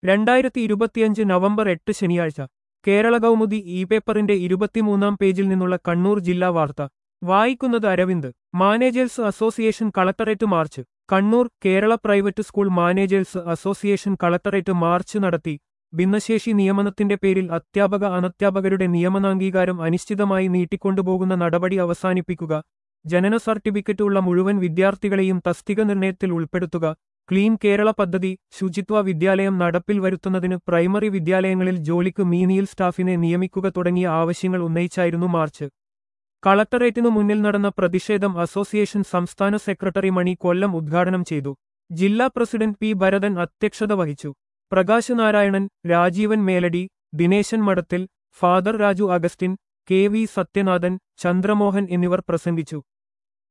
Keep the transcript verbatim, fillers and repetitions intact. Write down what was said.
രണ്ടായിരത്തി ഇരുപത്തിയഞ്ച് നവംബർ എട്ട് ശനിയാഴ്ച കേരള കൗമുദി ഇ പേപ്പറിന്റെ ഇരുപത്തിമൂന്നാം പേജിൽ നിന്നുള്ള കണ്ണൂർ ജില്ലാ വാർത്ത വായിക്കുന്നത് Aravind. Managers association collectorate march. Kannur. Kerala private school managers association collectorate march നടത്തി. ഭിന്നശേഷി നിയമനത്തിന്റെ പേരിൽ അധ്യാപക അനധ്യാപകരുടെ നിയമനാംഗീകാരം അനിശ്ചിതമായി നീട്ടിക്കൊണ്ടുപോകുന്ന നടപടി അവസാനിപ്പിക്കുക, ജനന സർട്ടിഫിക്കറ്റ് ഉള്ള മുഴുവൻ വിദ്യാർത്ഥികളെയും തസ്തിക നിർണയത്തിൽ ഉൾപ്പെടുത്തുക, ക്ലീൻ കേരള പദ്ധതി, ശുചിത്വ വിദ്യാലയം നടപ്പിൽ വരുത്തുന്നതിന് പ്രൈമറി വിദ്യാലയങ്ങളിൽ ജോലിക്ക് മീനിയൽ സ്റ്റാഫിനെ നിയമിക്കുക തുടങ്ങിയ ആവശ്യങ്ങൾ ഉന്നയിച്ചായിരുന്നു മാർച്ച്. കളക്ടറേറ്റിനു മുന്നിൽ നടന്ന പ്രതിഷേധം അസോസിയേഷൻ സംസ്ഥാന സെക്രട്ടറി മണി കൊല്ലം ഉദ്ഘാടനം ചെയ്തു. ജില്ലാ പ്രസിഡന്റ് പി ഭരതൻ അധ്യക്ഷത വഹിച്ചു. Prakash Narayanan, Rajeevan Meladi, Dineshan Madathil, father Raju Augustine, K V Sathyanathan, Chandramohan എന്നിവർ പ്രസംഗിച്ചു.